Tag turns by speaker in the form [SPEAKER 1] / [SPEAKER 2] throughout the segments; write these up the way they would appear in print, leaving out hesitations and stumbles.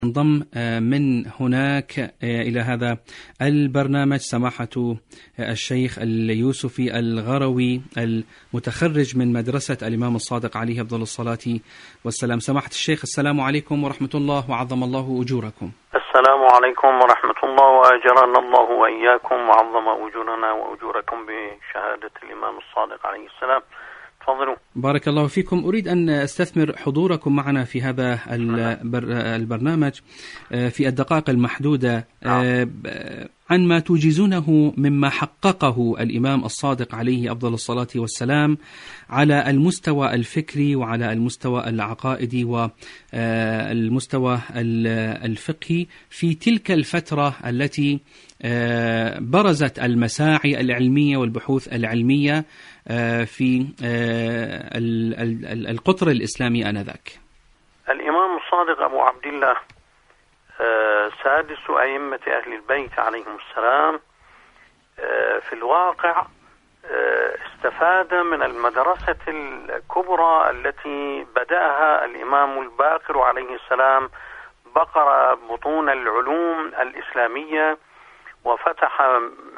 [SPEAKER 1] انضم من هناك إلى هذا البرنامج سماحة الشيخ اليوسفي الغروي المتخرج من مدرسة الإمام الصادق عليه أفضل الصلاة والسلام. سماحة الشيخ، السلام عليكم ورحمة الله وعظم الله أجوركم.
[SPEAKER 2] السلام عليكم ورحمة الله وأجرنا الله وإياكم وعظم أجورنا وأجوركم بشهادة الإمام الصادق عليه السلام. تفضلوا.
[SPEAKER 1] بارك الله فيكم. أريد أن أستثمر حضوركم معنا في هذا البرنامج في الدقائق المحدودة عن ما توجزونه مما حققه الإمام الصادق عليه أفضل الصلاة والسلام على المستوى الفكري وعلى المستوى العقائدي والمستوى الفقهي في تلك الفترة التي برزت المساعي العلمية والبحوث العلمية في القطر الإسلامي آنذاك.
[SPEAKER 2] الإمام الصادق أبو عبد الله سادس أئمة أهل البيت عليهم السلام في الواقع استفاد من المدرسة الكبرى التي بدأها الإمام الباقر عليه السلام، بقر بطون العلوم الإسلامية وفتح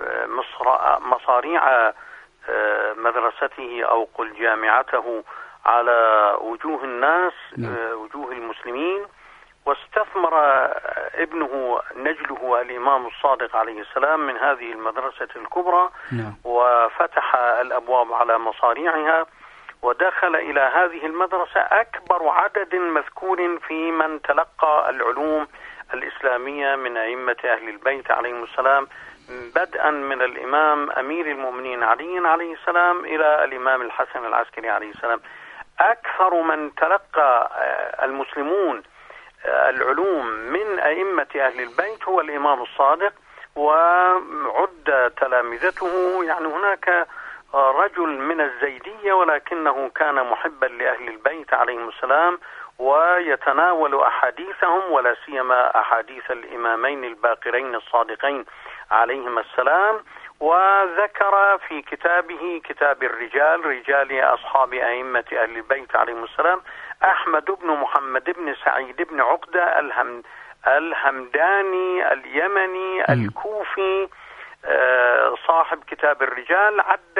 [SPEAKER 2] مصاريع مدرسته أو قل جامعته على وجوه الناس، وجوه المسلمين، واستثمر ابنه نجله الإمام الصادق عليه السلام من هذه المدرسة الكبرى وفتح الأبواب على مصاريعها، ودخل إلى هذه المدرسة أكبر عدد مذكور في من تلقى العلوم الإسلامية من أئمة أهل البيت عليهم السلام، بدءا من الإمام أمير المؤمنين علي عليه السلام إلى الإمام الحسن العسكري عليه السلام. أكثر من تلقى المسلمون العلوم من أئمة أهل البيت هو الإمام الصادق، وعد تلامذته، يعني هناك رجل من الزيدية ولكنه كان محبا لأهل البيت عليهم السلام ويتناول أحاديثهم، ولا سيما أحاديث الإمامين الباقرين الصادقين عليهم السلام، وذكر في كتابه كتاب الرجال، رجال أصحاب أئمة أهل البيت عليهم السلام، أحمد بن محمد بن سعيد بن عقدة الهمداني اليمني الكوفي صاحب كتاب الرجال، عد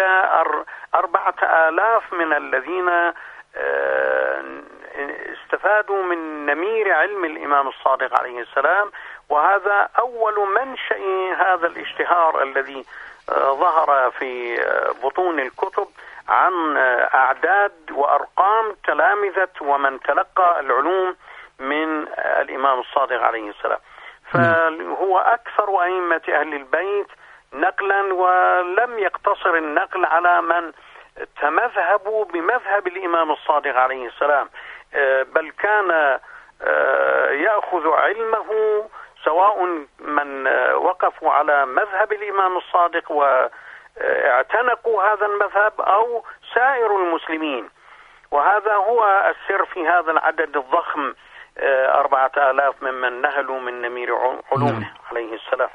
[SPEAKER 2] 4000 من الذين استفادوا من نمير علم الإمام الصادق عليه السلام، وهذا أول منشأ هذا الاشتهار الذي ظهر في بطون الكتب عن أعداد وأرقام تلامذة ومن تلقى العلوم من الإمام الصادق عليه السلام. فهو أكثر أئمة أهل البيت نقلا، ولم يقتصر النقل على من تمذهبوا بمذهب الإمام الصادق عليه السلام، بل كان يأخذ علمه سواء من وقفوا على مذهب الإمام الصادق واعتنقوا هذا المذهب أو سائر المسلمين، وهذا هو السر في هذا العدد الضخم 4000 ممن نهلوا من نمير علومه عليه السلام.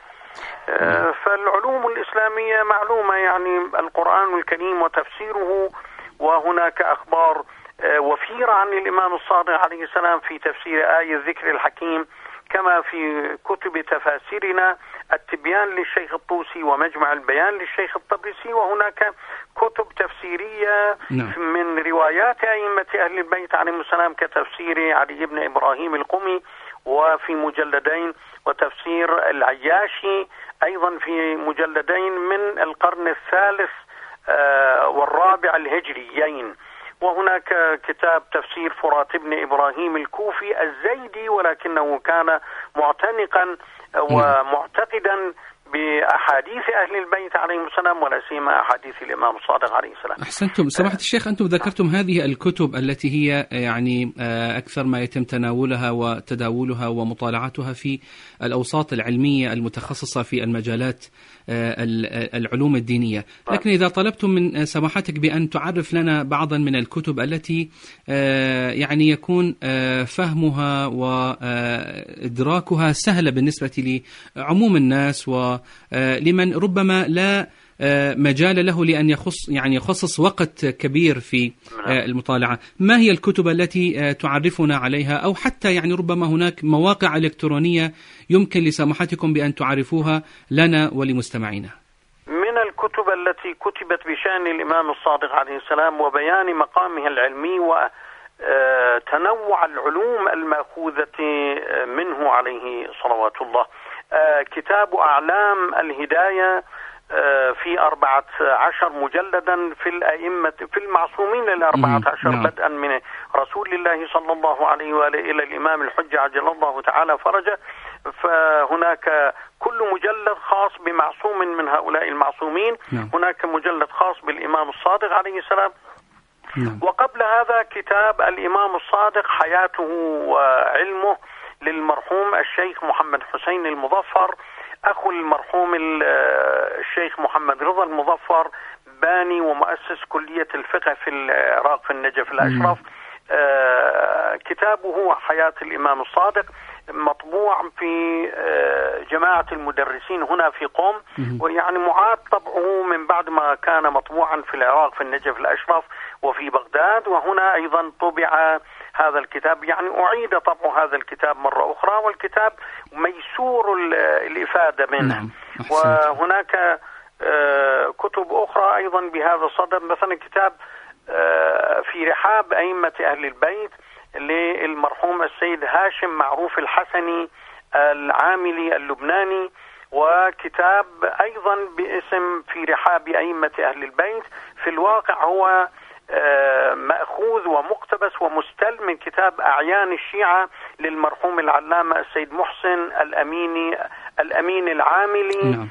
[SPEAKER 2] فالعلوم الإسلامية معلومة، يعني القرآن الكريم وتفسيره، وهناك أخبار وفيرة عن الإمام الصادق عليه السلام في تفسير آية الذكر الحكيم، كما في كتب تفاسيرنا التبيان للشيخ الطوسي ومجمع البيان للشيخ الطبرسي، وهناك كتب تفسيرية من روايات أئمة أهل البيت عليهم السلام كتفسير علي بن إبراهيم القمي وفي مجلدين، وتفسير العياشي أيضا في مجلدين من القرن الثالث والرابع الهجريين، وهناك كتاب تفسير فرات بن إبراهيم الكوفي الزيدي، ولكنه كان معتنقا ومعتقدا بأحاديث أهل البيت عليهم السلام، ولا سيما أحاديث الإمام الصادق عليه السلام.
[SPEAKER 1] أحسنتم سماحة الشيخ، أنتم ذكرتم هذه الكتب التي هي يعني أكثر ما يتم تناولها وتداولها ومطالعتها في الأوساط العلمية المتخصصة في المجالات العلوم الدينية، لكن إذا طلبتم من سماحتك بأن تعرف لنا بعضا من الكتب التي يعني يكون فهمها وإدراكها سهلة بالنسبة لعموم الناس ولمن ربما لا مجال له لأن يخصص وقت كبير في المطالعة. ما هي الكتب التي تعرفنا عليها، أو حتى ربما هناك مواقع إلكترونية يمكن لسماحتكم بأن تعرفوها لنا ولمستمعينا؟
[SPEAKER 2] من الكتب التي كتبت بشأن الإمام الصادق عليه السلام وبيان مقامه العلمي وتنوع العلوم المأخوذة منه عليه صلوات الله، كتاب أعلام الهداية في 14 مجلدا في الأئمة في المعصومين 14 بدءا من رسول الله صلى الله عليه وآله إلى الإمام الحجة عجل الله تعالى فرجه. فهناك كل مجلد خاص بمعصوم من هؤلاء المعصومين. هناك مجلد خاص بالإمام الصادق عليه السلام. وقبل هذا كتاب الإمام الصادق حياته وعلمه للمرحوم الشيخ محمد حسين المظفر، أخو المرحوم الشيخ محمد رضا المظفر، باني ومؤسس كلية الفقه في العراق في النجف الأشرف. كتابه حياة الإمام الصادق مطبوع في جماعة المدرسين هنا في قم، معاد طبعه من بعد ما كان مطبوعا في العراق في النجف الأشرف وفي بغداد، وهنا أيضا طبع هذا الكتاب، أعيد طبع هذا الكتاب مرة أخرى، والكتاب ميسور الإفادة منه. وهناك كتب أخرى أيضا بهذا الصدد، مثلا كتاب في رحاب أئمة أهل البيت للمرحوم السيد هاشم معروف الحسني العاملي اللبناني، وكتاب أيضا باسم في رحاب أئمة أهل البيت، في الواقع هو مأخوذ ومقتبس ومستل من كتاب أعيان الشيعة للمرحوم العلامة السيد محسن الأمين العاملي.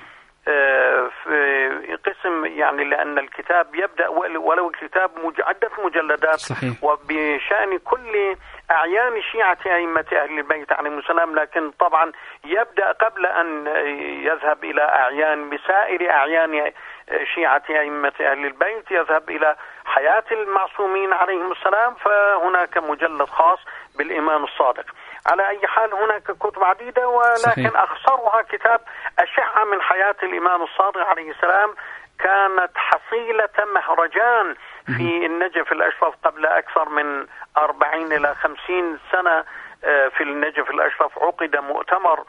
[SPEAKER 2] في قسم لأن الكتاب يبدأ ولو الكتاب عدة مجلدات
[SPEAKER 1] صحيح.
[SPEAKER 2] وبشأن كل أعيان شيعة أئمة أهل البيت عليهم السلام، لكن طبعا يبدأ قبل أن يذهب إلى أعيان بسائر أعيان شيعة أئمة أهل البيت، يذهب إلى حياة المعصومين عليهم السلام، فهناك مجلد خاص بالإمام الصادق. على أي حال هناك كتب عديدة، ولكن أخصرها كتاب أشعة من حياة الإمام الصادق عليه السلام، كانت حصيلة مهرجان في النجف الأشرف قبل أكثر من 40 إلى 50 سنة. في النجف الأشرف عقد مؤتمر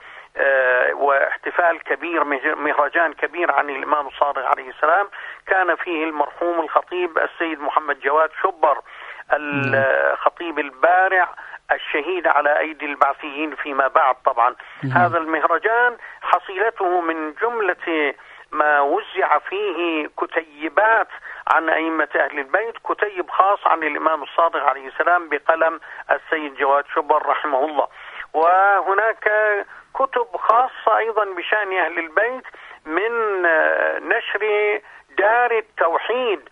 [SPEAKER 2] واحتفال كبير، مهرجان كبير عن الإمام الصادق عليه السلام، كان فيه المرحوم الخطيب السيد محمد جواد شبر الخطيب البارع الشهيد على أيدي البعثيين فيما بعد. طبعا هذا المهرجان حصيلته من جملة ما وزع فيه كتيبات عن أئمة أهل البيت، كتيب خاص عن الإمام الصادق عليه السلام بقلم السيد جواد شبر رحمه الله. وهناك كتب خاصة أيضا بشأن أهل البيت من نشر دار التوحيد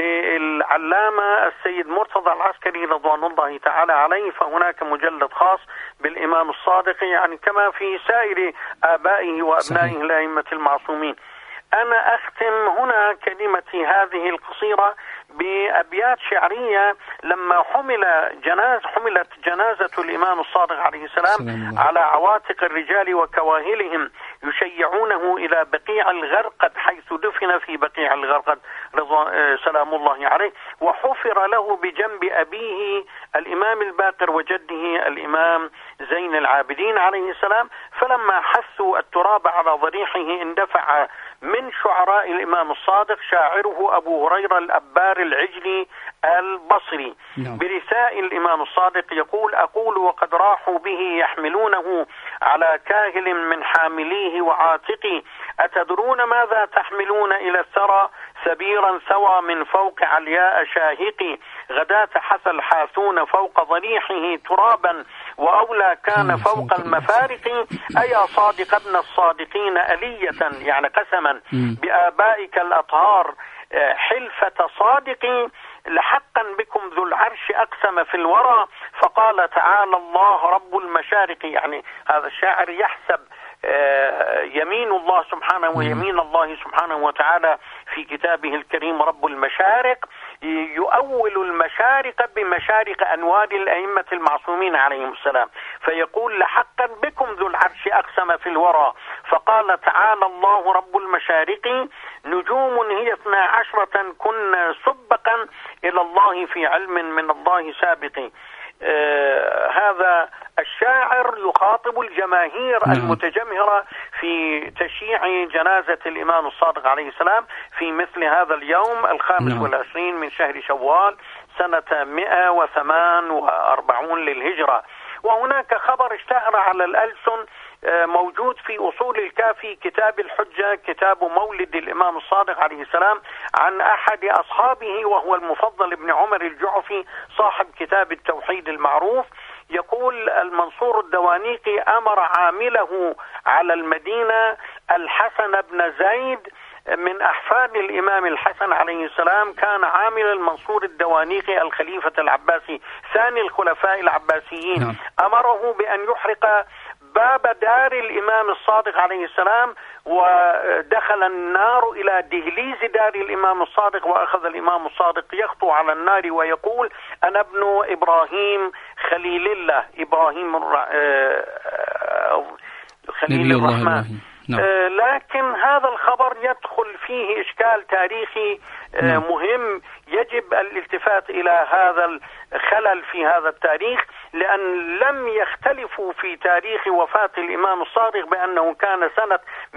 [SPEAKER 2] للعلامة السيد مرتضى العسكري رضوان الله تعالى عليه، فهناك مجلد خاص بالإمام الصادق كما في سائر آبائه وأبنائه الأئمة المعصومين. أنا أختم هنا كلمتي هذه القصيرة بأبيات شعرية لما حملت جنازة الإمام الصادق عليه السلام على عواتق الرجال وكواهلهم يشيعونه إلى بقيع الغرقد، حيث دفن في بقيع الغرقد سلام الله عليه، وحفر له بجنب أبيه الإمام الباقر وجده الإمام زين العابدين عليه السلام. فلما حثوا التراب على ضريحه اندفع من شعراء الإمام الصادق شاعره أبو هريرة الأبار العجلي البصري برثاء الإمام الصادق يقول: أقول وقد راحوا به يحملونه على كاهل من حامليه وعاتقي، أتدرون ماذا تحملون إلى الثرى؟ سبيرا ثوى من فوق علياء شاهقي، غداة حث الحاثون فوق ضريحه ترابا، وأولى كان فوق المفارق. أيا صادق ابن الصادقين ألية، قسما بآبائك الأطهار حلفة صادقي، لحقا بكم ذو العرش أقسم في الورى، فقال تعالى الله رب المشارق. هذا الشاعر يحسب يمين الله سبحانه ويمين الله سبحانه وتعالى في كتابه الكريم رب المشارق، يؤول المشارق بمشارق أنوار الأئمة المعصومين عليهم السلام، فيقول: لحقا بكم ذو العرش أقسم في الورى، وقال تعالى الله رب المشارق نجوم هي 12 كن سبقا إلى الله في علم من الله سابق. هذا الشاعر يخاطب الجماهير المتجمهرة في تشييع جنازة الإمام الصادق عليه السلام في مثل هذا اليوم 25 من شهر شوال سنة 148 للهجرة. وهناك خبر اشتهر على الألسن موجود في أصول الكافي كتاب الحجة، كتاب مولد الإمام الصادق عليه السلام، عن أحد أصحابه وهو المفضل بن عمر الجعفي صاحب كتاب التوحيد المعروف. يقول المنصور الدوانيقي أمر عامله على المدينة الحسن بن زيد من أحفاد الإمام الحسن عليه السلام، كان عامل المنصور الدوانيقي الخليفة العباسي ثاني الخلفاء العباسيين، أمره بأن يحرق باب دار الإمام الصادق عليه السلام، ودخل النار إلى دهليز دار الإمام الصادق، وأخذ الإمام الصادق يخطو على النار ويقول أنا ابن إبراهيم خليل الله، إبراهيم خليل الرحمن. لكن هذا الخبر يدخل فيه إشكال تاريخي مهم، يجب الالتفات إلى هذا الخلل في هذا التاريخ، لأن لم يختلفوا في تاريخ وفاة الإمام الصادق بأنه كان سنة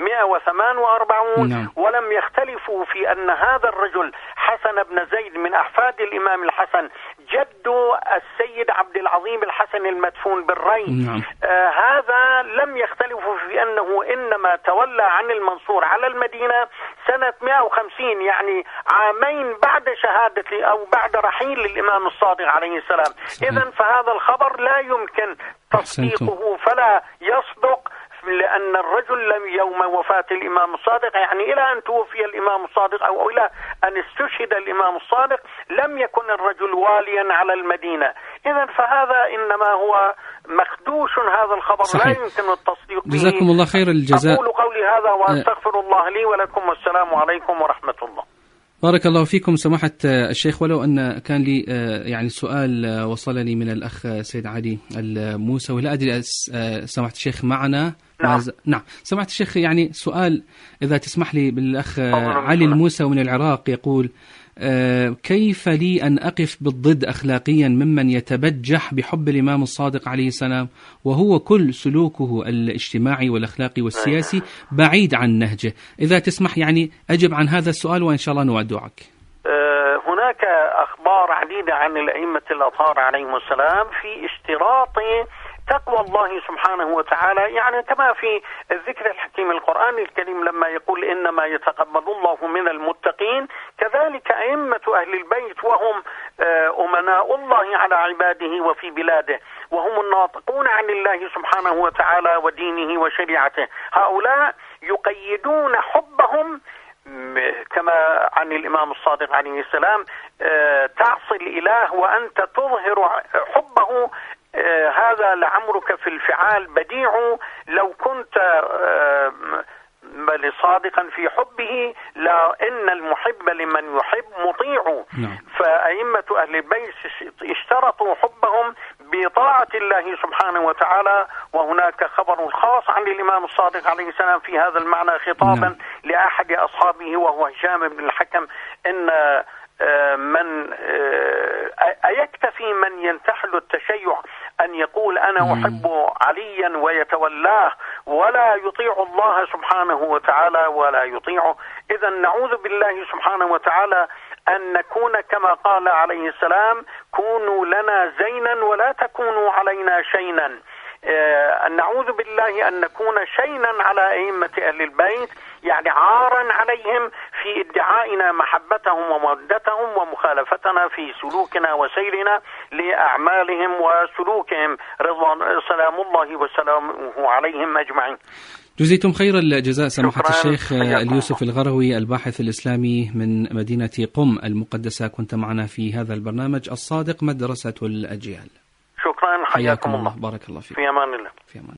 [SPEAKER 2] 148 ولم يختلفوا في أن هذا الرجل حسن بن زيد من أحفاد الإمام الحسن جد السيد عبد العظيم الحسن المدفون بالري. هذا لم يختلفوا في أنه إنما تولى عن المنصور على المدينة سنة 150، يعني عامين بعد شهادة أو بعد رحيل الإمام الصادق عليه السلام. إذن فهذا الخبر لا يمكن تصديقه فلا يصدق، لأن الرجل لم يوم وفاة الإمام الصادق، يعني إلى أن توفي الإمام الصادق أو إلى أن استشهد الإمام الصادق لم يكن الرجل واليا على المدينة. إذن فهذا إنما هو مخدوش، هذا الخبر صحيح. لا يمكن التصديق به.
[SPEAKER 1] جزاكم الله خير الجزاء.
[SPEAKER 2] أقول قولي هذا وأستغفر الله لي ولكم، والسلام عليكم ورحمة الله.
[SPEAKER 1] بارك الله فيكم سماحة الشيخ. ولو أن كان لي يعني سؤال وصلني من الأخ سيد علي الموسوي، لا أدري سماحة الشيخ معنا. نعم سماحة الشيخ، يعني سؤال إذا تسمح لي بالأخ علي الموسوي من العراق، يقول كيف لي أن أقف بالضد أخلاقيا ممن يتبجح بحب الإمام الصادق عليه السلام وهو كل سلوكه الاجتماعي والأخلاقي والسياسي بعيد عن نهجه؟ إذا تسمح يعني أجب عن هذا السؤال وإن شاء الله نودعك.
[SPEAKER 2] هناك أخبار عديدة عن الأئمة الأطهار عليهم السلام في اشتراط تقوى الله سبحانه وتعالى، يعني كما في الذكر الحكيم القرآن الكريم لما يقول إنما يتقبل الله من المتقين، كذلك أئمة أهل البيت وهم أمناء الله على عباده وفي بلاده، وهم الناطقون عن الله سبحانه وتعالى ودينه وشريعته. هؤلاء يقيدون حبهم كما عن الإمام الصادق عليه السلام تعصي الإله وأنت تظهر حبه، هذا لعمرك في الفعال بديع، لو كنت صادقا في حبه لا إن المحب لمن يحب مطيع. فأئمة أهل البيت اشترطوا حبهم بطاعة الله سبحانه وتعالى. وهناك خبر خاص عن الإمام الصادق عليه السلام في هذا المعنى خطابا لأحد أصحابه وهو هشام بن الحكم، إن من أيكتفي من ينتحل التشيع أن يقول أنا أحب عليا ويتولاه ولا يطيع الله سبحانه وتعالى ولا يطيعه؟ إذا نعوذ بالله سبحانه وتعالى أن نكون كما قال عليه السلام كونوا لنا زينا ولا تكونوا علينا شينا. نعوذ بالله أن نكون شينا على أئمة أهل البيت، يعني عارا عليهم في ادعائنا محبتهم ومودتهم ومخالفتنا في سلوكنا وسيرنا لأعمالهم وسلوكهم رضوان سلام الله وسلامه عليهم أجمعين.
[SPEAKER 1] جزيتم خير الجزاء سماحة الشيخ اليوسف الغروي الباحث الإسلامي من مدينة قم المقدسة، كنت معنا في هذا البرنامج الصادق مدرسة الأجيال.
[SPEAKER 2] شكرا، حياكم الله.
[SPEAKER 1] بارك الله فيك.
[SPEAKER 2] في أمان الله.
[SPEAKER 1] في أمان.